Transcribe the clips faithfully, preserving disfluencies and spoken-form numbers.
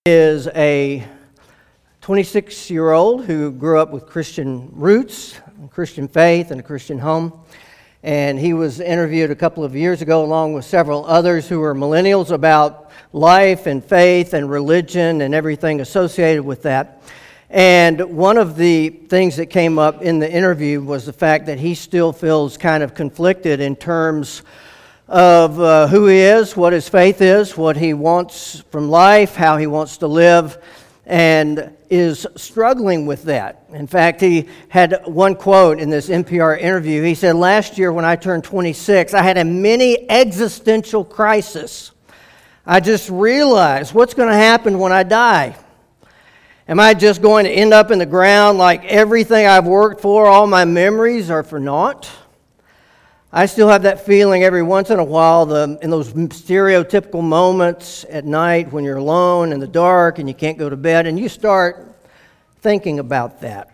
Is a twenty-six-year-old who grew up with Christian roots, Christian faith, and a Christian home. And he was interviewed a couple of years ago along with several others who were millennials about life and faith and religion and everything associated with that. And one of the things that came up in the interview was the fact that he still feels kind of conflicted in terms of uh, who he is, what his faith is, what he wants from life, how he wants to live, and is struggling with that. In fact, he had one quote in this N P R interview. He said, "Last year when I turned twenty-six, I had a mini existential crisis. I just realized what's going to happen when I die. Am I just going to end up in the ground like everything I've worked for, all my memories are for naught? I still have that feeling every once in a while, the, in those stereotypical moments at night when you're alone in the dark and you can't go to bed, and you start thinking about that.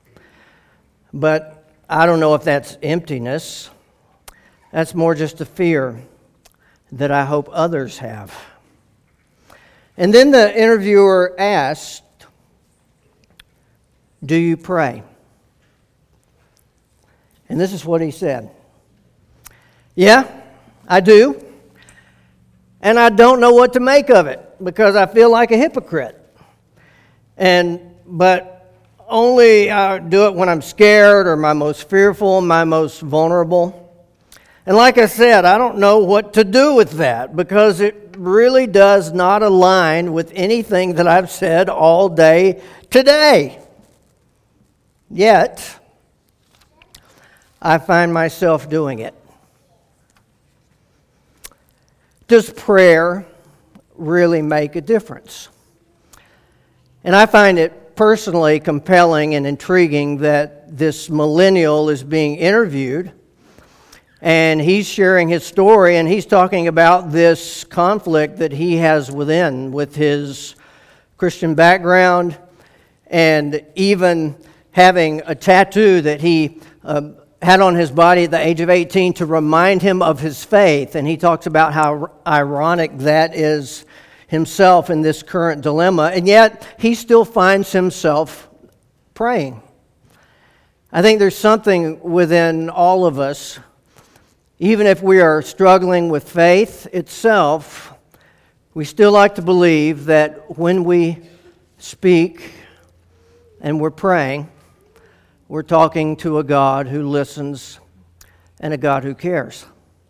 But I don't know if that's emptiness. That's more just a fear that I hope others have." And then the interviewer asked, "Do you pray?" And this is what he said. "Yeah, I do. And I don't know what to make of it because I feel like a hypocrite. And but only I do it when I'm scared or my most fearful, my most vulnerable. And like I said, I don't know what to do with that because it really does not align with anything that I've said all day today. Yet, I find myself doing it." Does prayer really make a difference? And I find it personally compelling and intriguing that this millennial is being interviewed and he's sharing his story and he's talking about this conflict that he has within with his Christian background and even having a tattoo that he uh, had on his body at the age of eighteen to remind him of his faith. And he talks about how ironic that is himself in this current dilemma. And yet, he still finds himself praying. I think there's something within all of us, even if we are struggling with faith itself, we still like to believe that when we speak and we're praying, we're talking to a God who listens and a God who cares.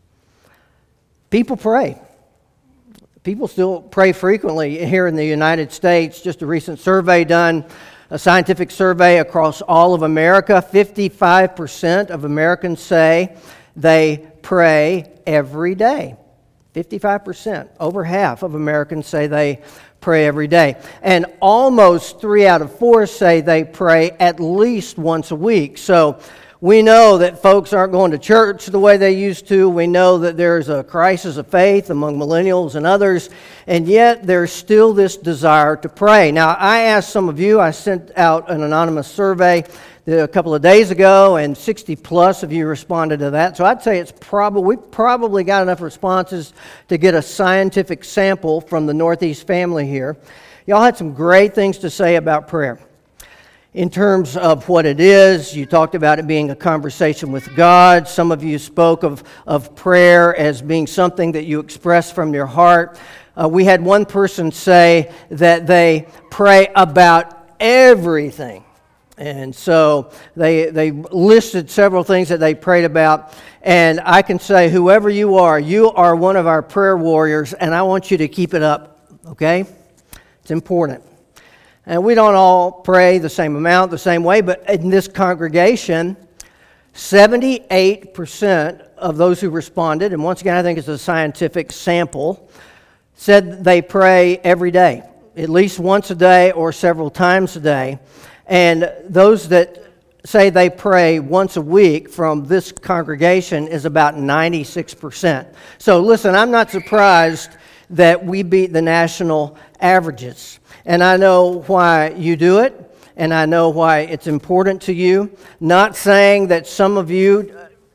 People pray. People still pray frequently here in the United States. Just a recent survey done, a scientific survey across all of America, fifty-five percent of Americans say they pray every day. fifty-five percent, over half of Americans say they pray every day. And almost three out of four say they pray at least once a week. So we know that folks aren't going to church the way they used to. We know that there's a crisis of faith among millennials and others. And yet there's still this desire to pray. Now, I asked some of you, I sent out an anonymous survey a couple of days ago, and sixty plus of you responded to that. So I'd say it's probably we've probably got enough responses to get a scientific sample from the Northeast family here. Y'all had some great things to say about prayer. In terms of what it is, you talked about it being a conversation with God. Some of you spoke of, of prayer as being something that you express from your heart. Uh, we had one person say that they pray about everything. And so they they listed several things that they prayed about. And I can say, whoever you are, you are one of our prayer warriors, and I want you to keep it up, okay? It's important. And we don't all pray the same amount, the same way, but in this congregation, seventy-eight percent of those who responded, and once again, I think it's a scientific sample, said they pray every day, at least once a day or several times a day. And those that say they pray once a week from this congregation is about ninety-six percent. So listen, I'm not surprised that we beat the national averages. And I know why you do it, and I know why it's important to you. Not saying that some of you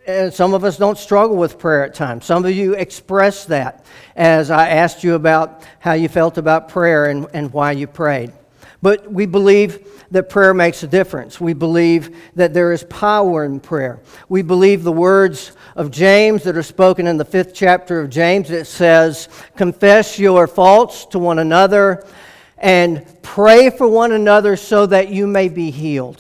And some of us don't struggle with prayer at times. Some of you expressed that as I asked you about how you felt about prayer and, and why you prayed. But we believe that prayer makes a difference. We believe that there is power in prayer. We believe the words of James that are spoken in the fifth chapter of James. It says, confess your faults to one another and pray for one another so that you may be healed.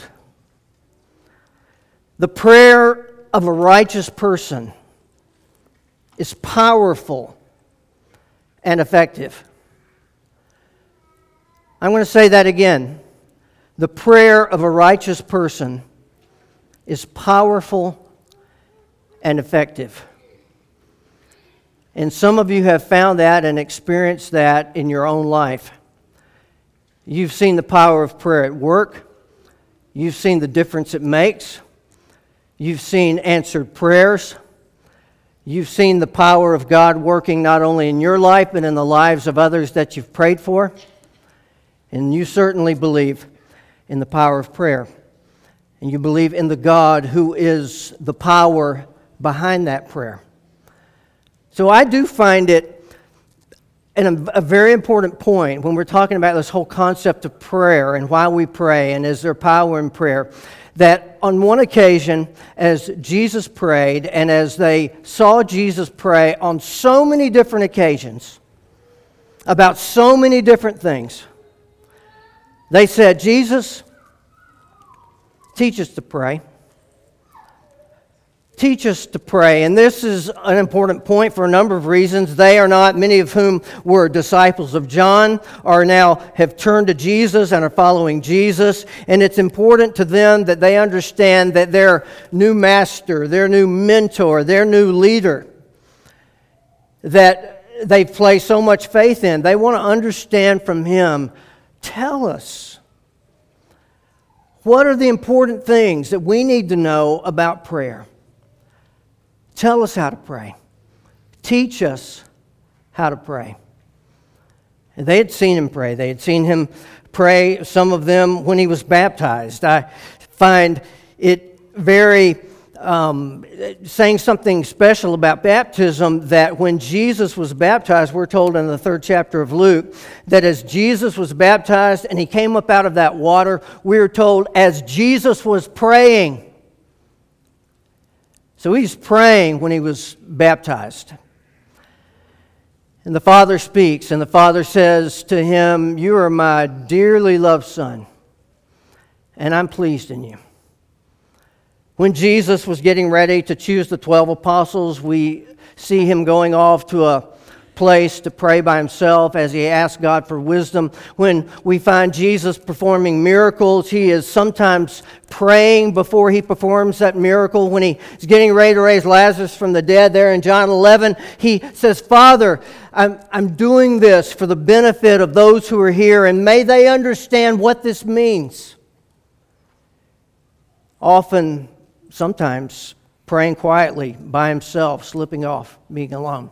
The prayer of a righteous person is powerful and effective. I'm going to say that again. The prayer of a righteous person is powerful and effective. And some of you have found that and experienced that in your own life. You've seen the power of prayer at work. You've seen the difference it makes. You've seen answered prayers. You've seen the power of God working not only in your life, but in the lives of others that you've prayed for. And you certainly believe in the power of prayer. And you believe in the God who is the power behind that prayer. So I do find it and a very important point when we're talking about this whole concept of prayer and why we pray and is there power in prayer, that on one occasion, as Jesus prayed, and as they saw Jesus pray on so many different occasions, about so many different things, they said, Jesus, teach us to pray. Teach us to pray. And this is an important point for a number of reasons. They are not, many of whom were disciples of John, are now have turned to Jesus and are following Jesus. And it's important to them that they understand that their new master, their new mentor, their new leader, that they've placed so much faith in, they want to understand from him, tell us, what are the important things that we need to know about prayer? Tell us how to pray. Teach us how to pray. And they had seen him pray. They had seen him pray, some of them, when he was baptized. I find it very, um, saying something special about baptism, that when Jesus was baptized, we're told in the third chapter of Luke, that as Jesus was baptized and he came up out of that water, we are told as Jesus was praying. So he's praying when he was baptized. And the Father speaks, and the Father says to him, you are my dearly loved Son, and I'm pleased in you. When Jesus was getting ready to choose the twelve apostles, we see him going off to a place to pray by himself as he asks God for wisdom. When we find Jesus performing miracles, he is sometimes praying before he performs that miracle. When he is getting ready to raise Lazarus from the dead there in John eleven, he says, Father, I'm, I'm doing this for the benefit of those who are here, and may they understand what this means. Often, sometimes, praying quietly by himself, slipping off, being alone.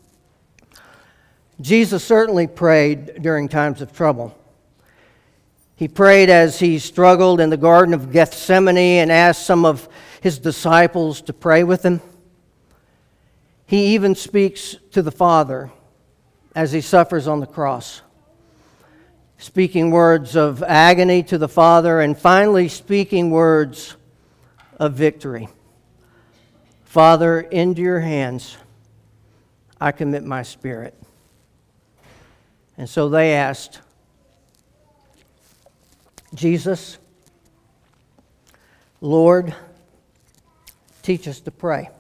Jesus certainly prayed during times of trouble. He prayed as he struggled in the Garden of Gethsemane and asked some of his disciples to pray with him. He even speaks to the Father as he suffers on the cross, speaking words of agony to the Father, and finally speaking words of victory. Father, into your hands I commit my spirit. And so they asked, Jesus, Lord, teach us to pray.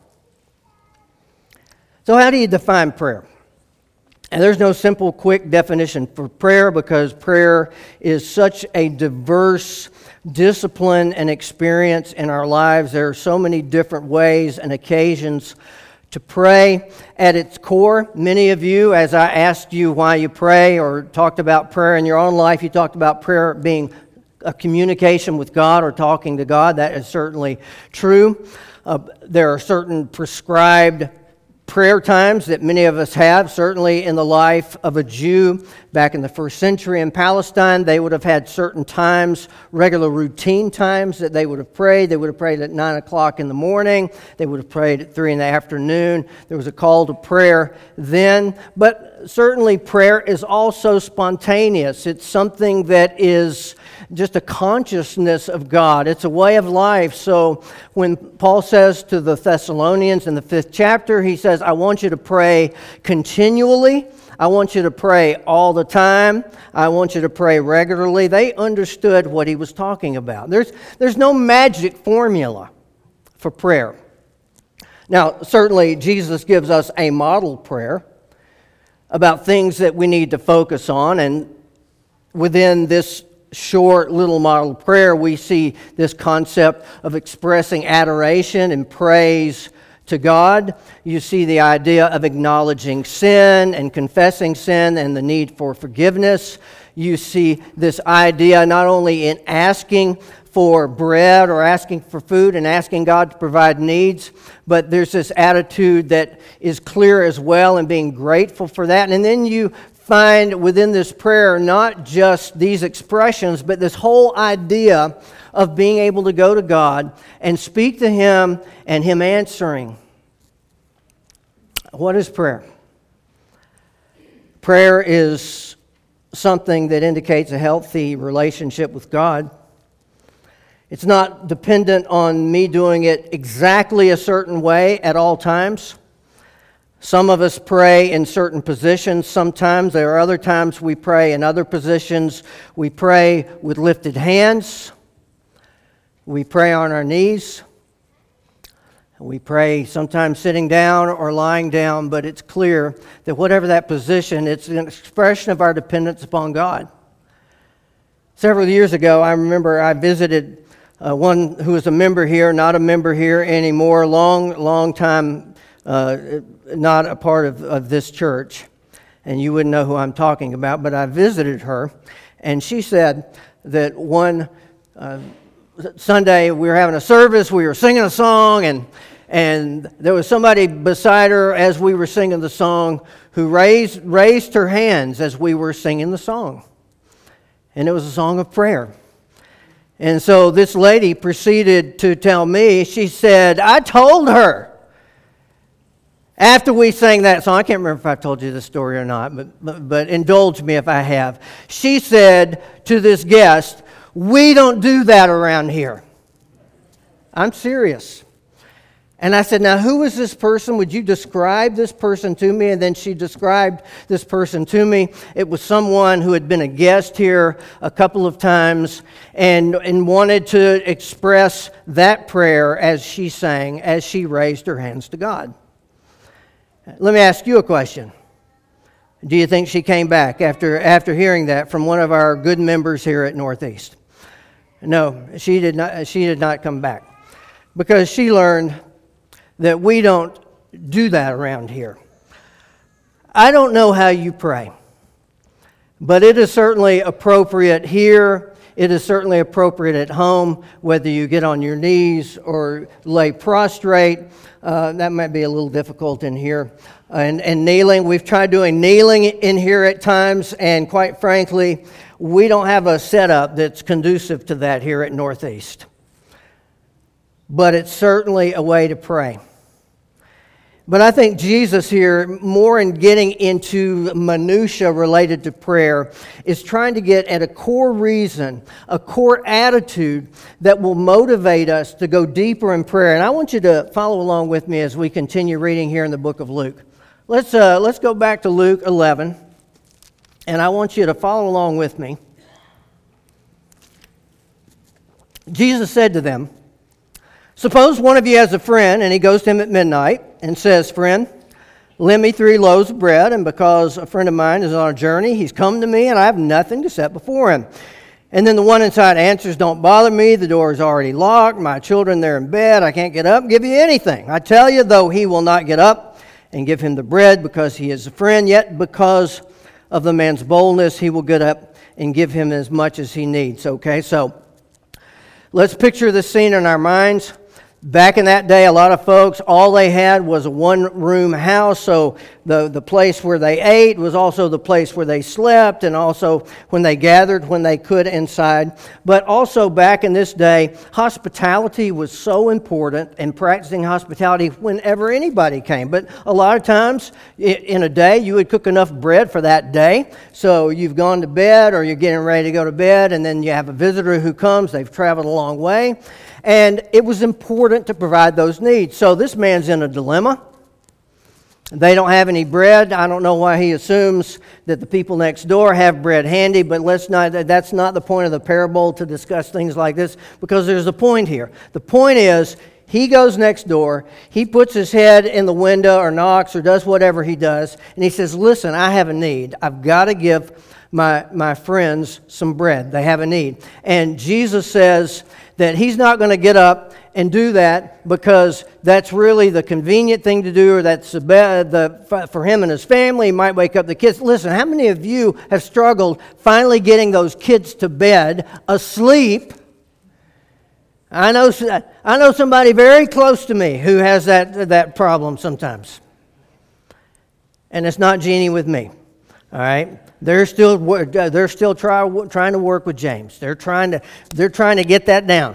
So how do you define prayer? And there's no simple, quick definition for prayer, because prayer is such a diverse discipline and experience in our lives. There are so many different ways and occasions to pray. At its core, many of you, as I asked you why you pray or talked about prayer in your own life, you talked about prayer being a communication with God or talking to God. That is certainly true. Uh, there are certain prescribed prayer times that many of us have, certainly in the life of a Jew back in the first century in Palestine. They would have had certain times, regular routine times that they would have prayed. They would have prayed at nine o'clock in the morning. They would have prayed at three in the afternoon. There was a call to prayer then. But certainly prayer is also spontaneous. It's something that is just a consciousness of God. It's a way of life. So when Paul says to the Thessalonians in the fifth chapter, he says, I want you to pray continually. I want you to pray all the time. I want you to pray regularly. They understood what he was talking about. There's, there's no magic formula for prayer. Now, certainly Jesus gives us a model prayer about things that we need to focus on, and within this short little model prayer, we see this concept of expressing adoration and praise to God. You see the idea of acknowledging sin and confessing sin and the need for forgiveness. You see this idea not only in asking for bread or asking for food and asking God to provide needs, but there's this attitude that is clear as well and being grateful for that. And then you find within this prayer not just these expressions, but this whole idea of being able to go to God and speak to Him and Him answering. What is prayer? Prayer is something that indicates a healthy relationship with God. It's not dependent on me doing it exactly a certain way at all times. Some of us pray in certain positions sometimes. There are other times we pray in other positions. We pray with lifted hands. We pray on our knees. We pray sometimes sitting down or lying down, but it's clear that whatever that position, it's an expression of our dependence upon God. Several years ago, I remember I visited uh, one who was a member here, not a member here anymore, long, long time Uh, not a part of, of this church, and you wouldn't know who I'm talking about, but I visited her, and she said that one uh, Sunday we were having a service, we were singing a song, and and there was somebody beside her as we were singing the song who raised raised her hands as we were singing the song, and it was a song of prayer. And so this lady proceeded to tell me, she said, I told her, after we sang that song, I can't remember if I told you this story or not, but, but, but indulge me if I have. She said to this guest, we don't do that around here. I'm serious. And I said, now who is this person? Would you describe this person to me? And then she described this person to me. It was someone who had been a guest here a couple of times and, and wanted to express that prayer as she sang, as she raised her hands to God. Let me ask you a question. Do you think she came back after after hearing that from one of our good members here at Northeast? No, she did not. She did not come back because she learned that we don't do that around here. I don't know how you pray, but it is certainly appropriate here. It is certainly appropriate at home, whether you get on your knees or lay prostrate. Uh, that might be a little difficult in here. And, and kneeling, we've tried doing kneeling in here at times, and quite frankly, we don't have a setup that's conducive to that here at Northeast. But it's certainly a way to pray. But I think Jesus here, more in getting into minutia related to prayer, is trying to get at a core reason, a core attitude that will motivate us to go deeper in prayer. And I want you to follow along with me as we continue reading here in the book of Luke. Let's uh, let's go back to Luke eleven, and I want you to follow along with me. Jesus said to them, suppose one of you has a friend, and he goes to him at midnight and says, friend, lend me three loaves of bread, and because a friend of mine is on a journey, he's come to me, and I have nothing to set before him. And then the one inside answers, don't bother me, the door is already locked, my children, they're in bed, I can't get up and give you anything. I tell you, though he will not get up and give him the bread because he is a friend, yet because of the man's boldness, he will get up and give him as much as he needs. Okay, so let's picture this scene in our minds. Back in that day, a lot of folks, all they had was a one-room house, so the, the place where they ate was also the place where they slept, and also when they gathered when they could inside. But also back in this day, hospitality was so important, and practicing hospitality whenever anybody came. But a lot of times in a day, you would cook enough bread for that day, so you've gone to bed or you're getting ready to go to bed, and then you have a visitor who comes, they've traveled a long way. And it was important to provide those needs. So this man's in a dilemma. They don't have any bread. I don't know why he assumes that the people next door have bread handy, but let's not, that's not the point of the parable to discuss things like this, because there's a point here. The point is, he goes next door, he puts his head in the window or knocks or does whatever he does, and he says, listen, I have a need. I've got to give my, my friends some bread. They have a need. And Jesus says that he's not going to get up and do that because that's really the convenient thing to do, or that's the, the for him and his family. He might wake up the kids. Listen, how many of you have struggled finally getting those kids to bed asleep? I know I know somebody very close to me who has that that problem sometimes. And it's not Jeannie with me. All right? They're still they're still try, trying to work with James. They're trying to they're trying to get that down.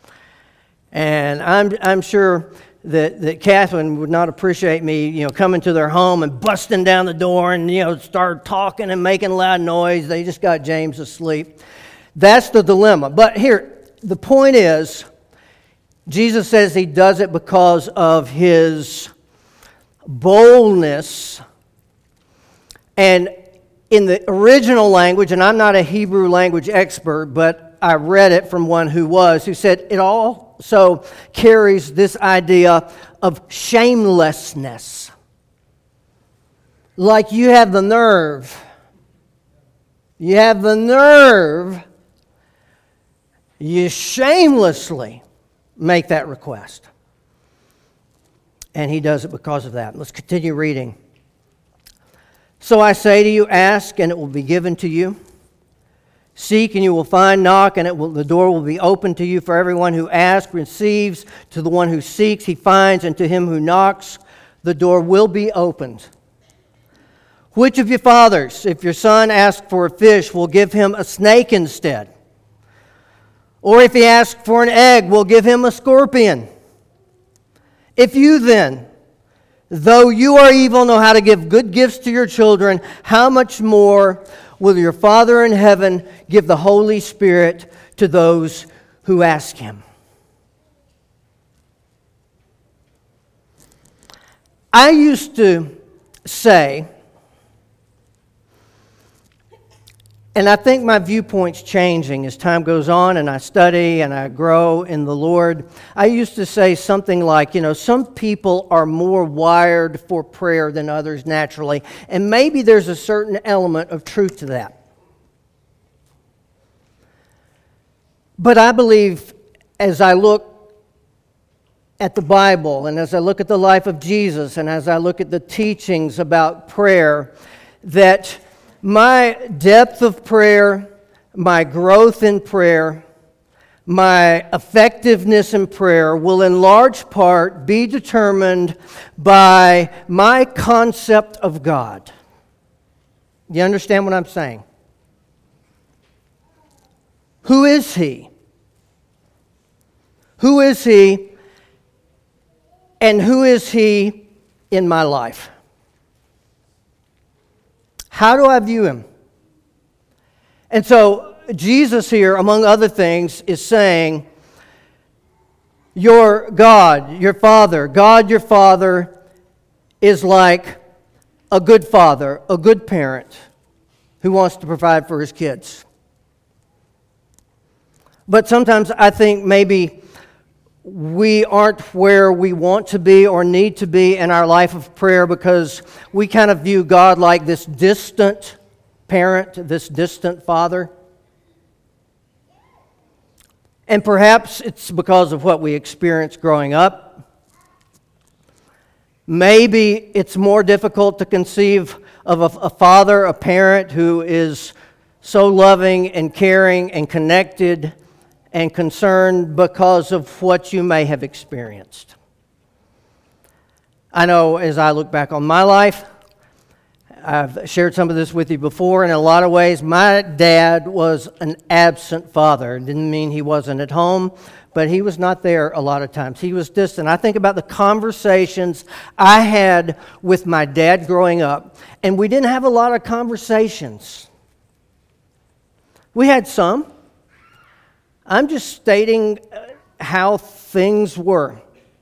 And I'm I'm sure that, that Catherine would not appreciate me, you know, coming to their home and busting down the door and, you know, start talking and making loud noise. They just got James asleep. That's the dilemma. But here, the point is, Jesus says he does it because of his boldness. And in the original language, and I'm not a Hebrew language expert, but I read it from one who was, who said it also carries this idea of shamelessness. Like you have the nerve. You have the nerve. You shamelessly make that request. And he does it because of that. Let's continue reading. So I say to you, ask, and it will be given to you. Seek, and you will find. Knock, and it will, the door will be opened to you. For everyone who asks receives. To the one who seeks, he finds. And to him who knocks, the door will be opened. Which of your fathers, if your son asks for a fish, will give him a snake instead? Or if he asks for an egg, will give him a scorpion? If you then, though you are evil, know how to give good gifts to your children, how much more will your Father in heaven give the Holy Spirit to those who ask him? I used to say, and I think my viewpoint's changing as time goes on and I study and I grow in the Lord. I used to say something like, you know, some people are more wired for prayer than others naturally, and maybe there's a certain element of truth to that. But I believe as I look at the Bible and as I look at the life of Jesus and as I look at the teachings about prayer, that my depth of prayer, my growth in prayer, my effectiveness in prayer will in large part be determined by my concept of God. You understand what I'm saying? Who is He? Who is He? And who is He in my life? How do I view Him? And so Jesus here, among other things, is saying, your God, your Father, God your Father is like a good father, a good parent who wants to provide for his kids. But sometimes I think maybe we aren't where we want to be or need to be in our life of prayer because we kind of view God like this distant parent, this distant father. And perhaps it's because of what we experienced growing up. Maybe it's more difficult to conceive of a, a father, a parent who is so loving and caring and connected and concern because of what you may have experienced. I know as I look back on my life, I've shared some of this with you before. In a lot of ways, my dad was an absent father. It didn't mean he wasn't at home, but he was not there a lot of times. He was distant. I think about the conversations I had with my dad growing up, and we didn't have a lot of conversations. We had some. I'm just stating how things were.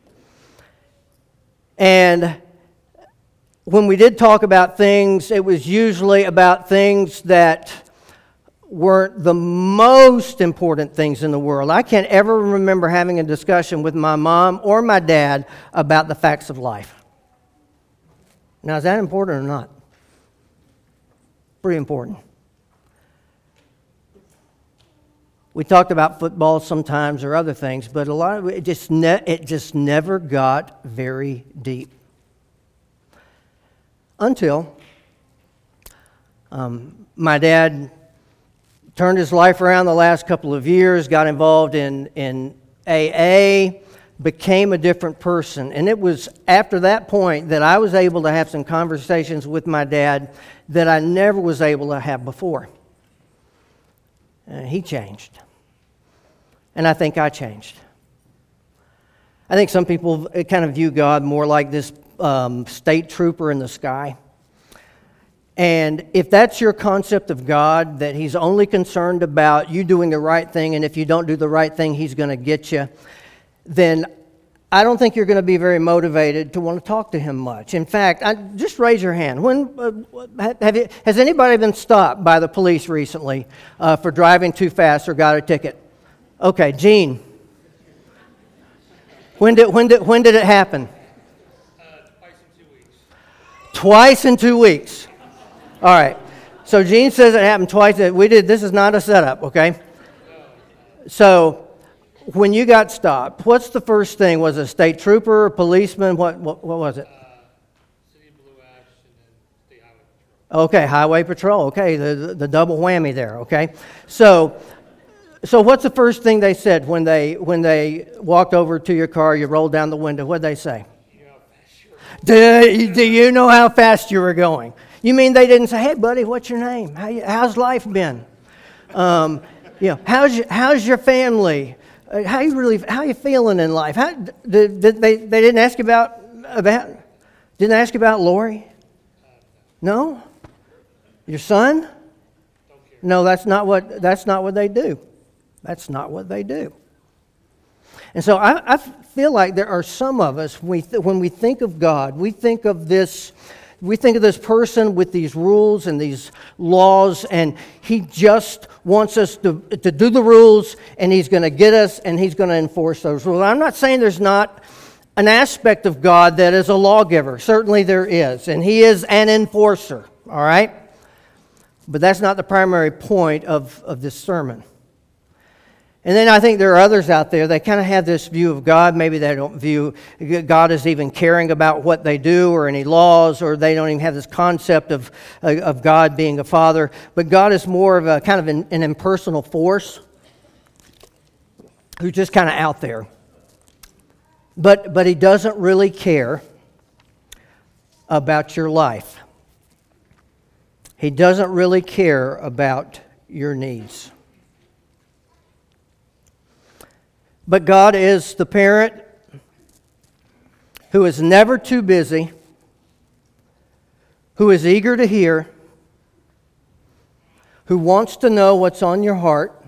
And when we did talk about things, it was usually about things that weren't the most important things in the world. I can't ever remember having a discussion with my mom or my dad about the facts of life. Now, is that important or not? Pretty important. We talked about football sometimes or other things, but a lot of it just ne- it just never got very deep. Until um, my dad turned his life around the last couple of years, got involved in, in A A, became a different person. And it was after that point that I was able to have some conversations with my dad that I never was able to have before. Uh, he changed. And I think I changed. I think some people kind of view God more like this Um, state trooper in the sky. And if that's your concept of God, that he's only concerned about you doing the right thing, and if you don't do the right thing, he's going to get you, then I don't think you're going to be very motivated to want to talk to him much. In fact, I, just raise your hand. When uh, have you, has anybody been stopped by the police recently uh, for driving too fast or got a ticket? Okay, Gene. When did when did when did it happen? Twice in two weeks. All right. So Gene says it happened twice. We did. This is not a setup, okay? So when you got stopped, what's the first thing? Was it a state trooper, a policeman? What what, what was it? Uh, City of Blue Ash and then State Highway Patrol. Okay, Highway Patrol. Okay, the, the the double whammy there. Okay, so so what's the first thing they said when they when they walked over to your car? You rolled down the window. What'd they say? Do, do you know how fast you were going? You mean they didn't say, "Hey, buddy, what's your name? How you, how's life been? Um, you know, how's your, how's your family? Uh, how you really how you feeling in life? How, did, did they they didn't ask about about didn't ask about Lori? No, your son? No, that's not what that's not what they do. That's not what they do. And so I, I feel like there are some of us, when we, th- when we think of God, we think of this, we think of this person with these rules and these laws, and he just wants us to, to do the rules, and he's going to get us, and he's going to enforce those rules. I'm not saying there's not an aspect of God that is a lawgiver. Certainly there is, and he is an enforcer, all right? But that's not the primary point of, of this sermon. And then I think there are others out there that kind of have this view of God. Maybe they don't view God as even caring about what they do or any laws, or they don't even have this concept of, of God being a father. But God is more of a kind of an, an impersonal force who's just kind of out there. But, but he doesn't really care about your life. He doesn't really care about your needs. But God is the parent who is never too busy, who is eager to hear, who wants to know what's on your heart,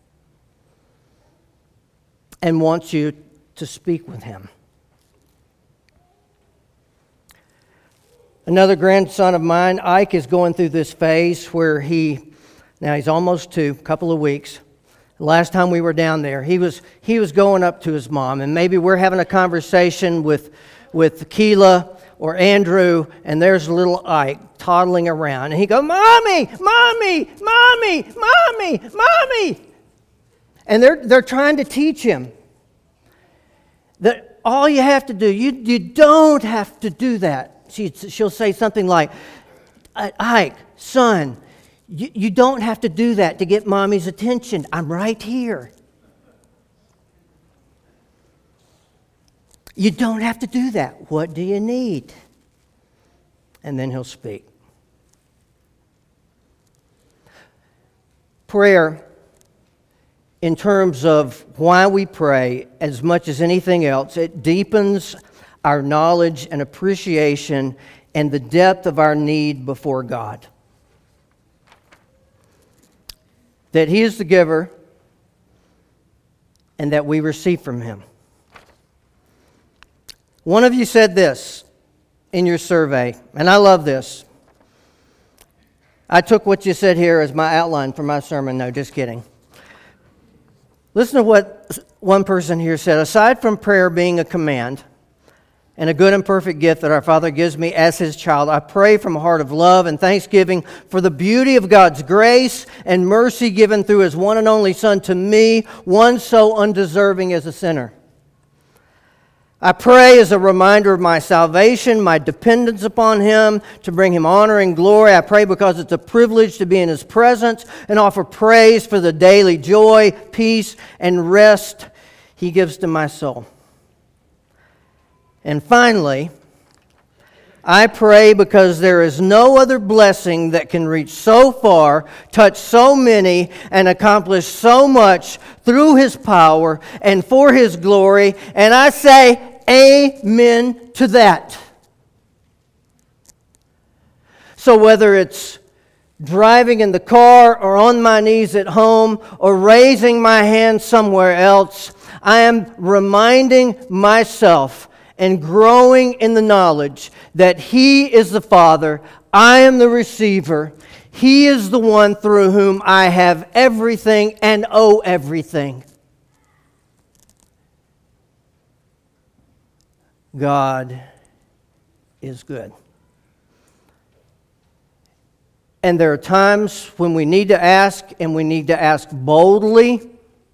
and wants you to speak with him. Another grandson of mine, Ike, is going through this phase where he, now he's almost two, a couple of weeks. Last time we were down there, he was he was going up to his mom, and maybe we're having a conversation with with Keela or Andrew, and there's little Ike toddling around, and he goes, "Mommy, mommy, mommy, mommy, mommy," and they're they're trying to teach him that all you have to do, you you don't have to do that. She she'll say something like, "Ike, son, You, you don't have to do that to get mommy's attention. I'm right here." You don't have to do that. What do you need? And then He'll speak. Prayer, in terms of why we pray, as much as anything else, it deepens our knowledge and appreciation and the depth of our need before God. That He is the giver and that we receive from Him. One of you said this in your survey, and I love this. I took what you said here as my outline for my sermon. No, just kidding. Listen to what one person here said. Aside from prayer being a command and a good and perfect gift that our Father gives me as His child, I pray from a heart of love and thanksgiving for the beauty of God's grace and mercy given through His one and only Son to me, one so undeserving as a sinner. I pray as a reminder of my salvation, my dependence upon Him to bring Him honor and glory. I pray because it's a privilege to be in His presence and offer praise for the daily joy, peace, and rest He gives to my soul. And finally, I pray because there is no other blessing that can reach so far, touch so many, and accomplish so much through His power and for His glory. And I say, amen to that. So whether it's driving in the car or on my knees at home or raising my hand somewhere else, I am reminding myself and growing in the knowledge that He is the Father, I am the receiver, He is the one through whom I have everything and owe everything. God is good. And there are times when we need to ask, and we need to ask boldly.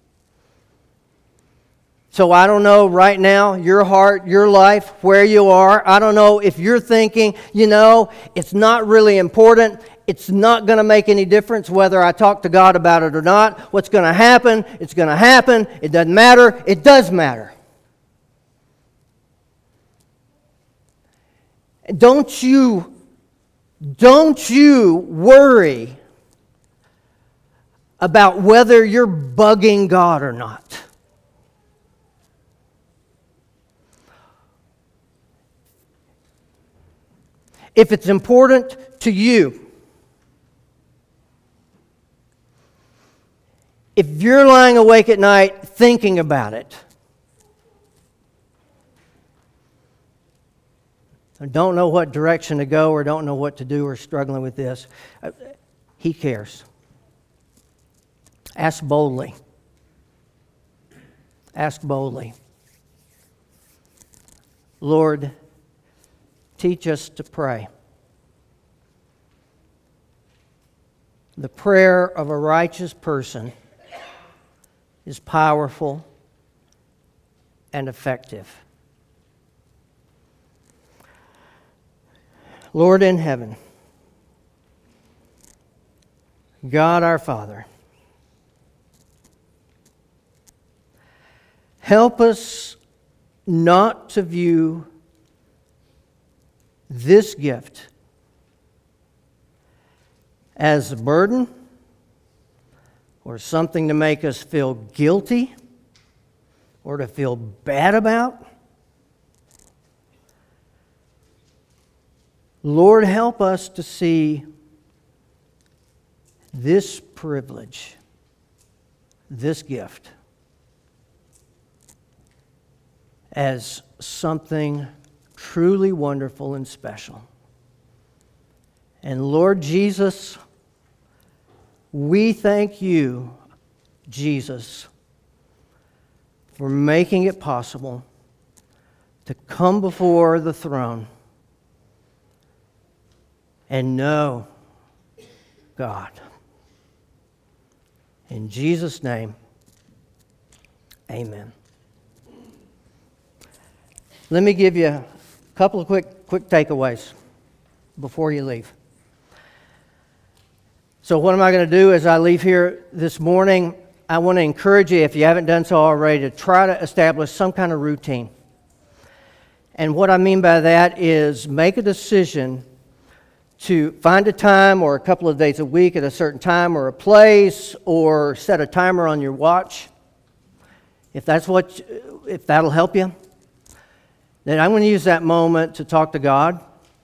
So I don't know right now, your heart, your life, where you are. I don't know if you're thinking, you know, it's not really important. It's not going to make any difference whether I talk to God about it or not. What's going to happen, it's going to happen. It doesn't matter. It does matter. Don't you, don't you worry about whether you're bugging God or not. If it's important to you, if you're lying awake at night thinking about it, or don't know what direction to go or don't know what to do or struggling with this, He cares. Ask boldly. Ask boldly. Lord, teach us to pray. The prayer of a righteous person is powerful and effective. Lord in heaven, God our Father, help us not to view this gift as a burden or something to make us feel guilty or to feel bad about. Lord, help us to see this privilege, this gift, as something truly wonderful and special. And Lord Jesus, we thank you, Jesus, for making it possible to come before the throne and know God. In Jesus' name, amen. Let me give you a couple of quick, quick takeaways before you leave. So what am I going to do as I leave here this morning? I want to encourage you, if you haven't done so already, to try to establish some kind of routine. And what I mean by that is make a decision to find a time or a couple of days a week at a certain time or a place, or set a timer on your watch. If that's what, if that'll help you, then I'm going to use that moment to talk to God.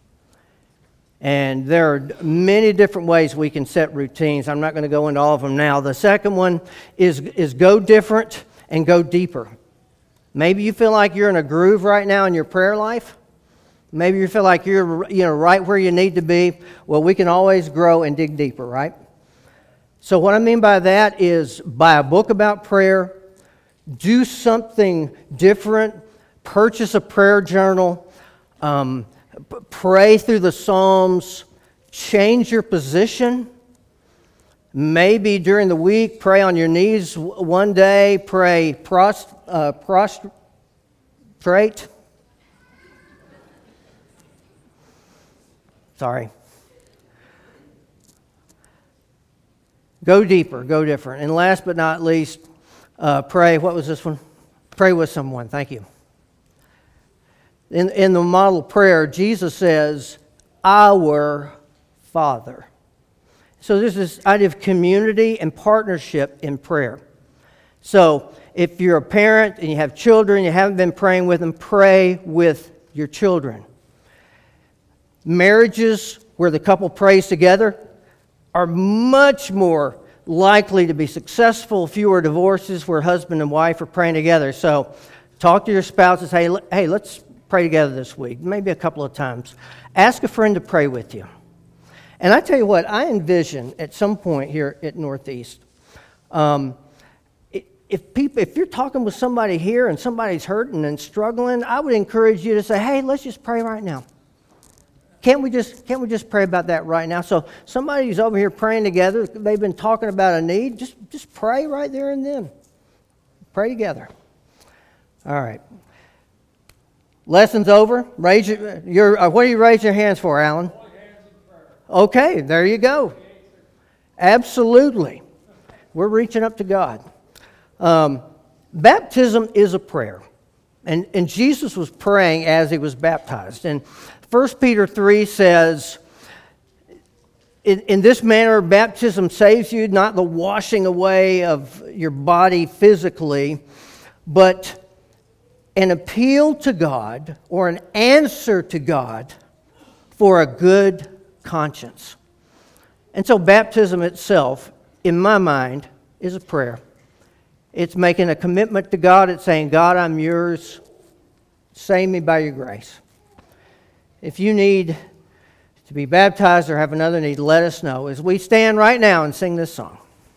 And there are many different ways we can set routines. I'm not going to go into all of them now. The second one is, is go different and go deeper. Maybe you feel like you're in a groove right now in your prayer life. Maybe you feel like you're, you know, right where you need to be. Well, we can always grow and dig deeper, right? So what I mean by that is buy a book about prayer, do something different, purchase a prayer journal, um, p- pray through the Psalms, change your position. Maybe during the week, pray on your knees one day, pray prost, uh, prostrate. Sorry. Go deeper, go different. And last but not least, uh, pray. What was this one? Pray with someone. Thank you. In, in the model prayer, Jesus says, "Our Father." So there's this idea of community and partnership in prayer. So if you're a parent and you have children, you haven't been praying with them, pray with your children. Marriages where the couple prays together are much more likely to be successful. Fewer divorces where husband and wife are praying together. So talk to your spouses. Hey, hey, let's pray together this week. Maybe a couple of times. Ask a friend to pray with you. And I tell you what, I envision at some point here at Northeast, um, if people, if you're talking with somebody here and somebody's hurting and struggling, I would encourage you to say, "Hey, let's just pray right now. Can't we just can't we just pray about that right now?" So somebody's over here praying together. They've been talking about a need. Just just pray right there and then. Pray together. All right. Lesson's over. Raise your, your uh, what do you raise your hands for, Alan? Okay, there you go. Absolutely. We're reaching up to God. Um, baptism is a prayer. And, and Jesus was praying as he was baptized. And First Peter three says, in, in this manner, baptism saves you, not the washing away of your body physically, but an appeal to God or an answer to God for a good conscience. And so baptism itself, in my mind, is a prayer. It's making a commitment to God. It's saying, "God, I'm yours. Save me by your grace." If you need to be baptized or have another need, let us know as we stand right now and sing this song.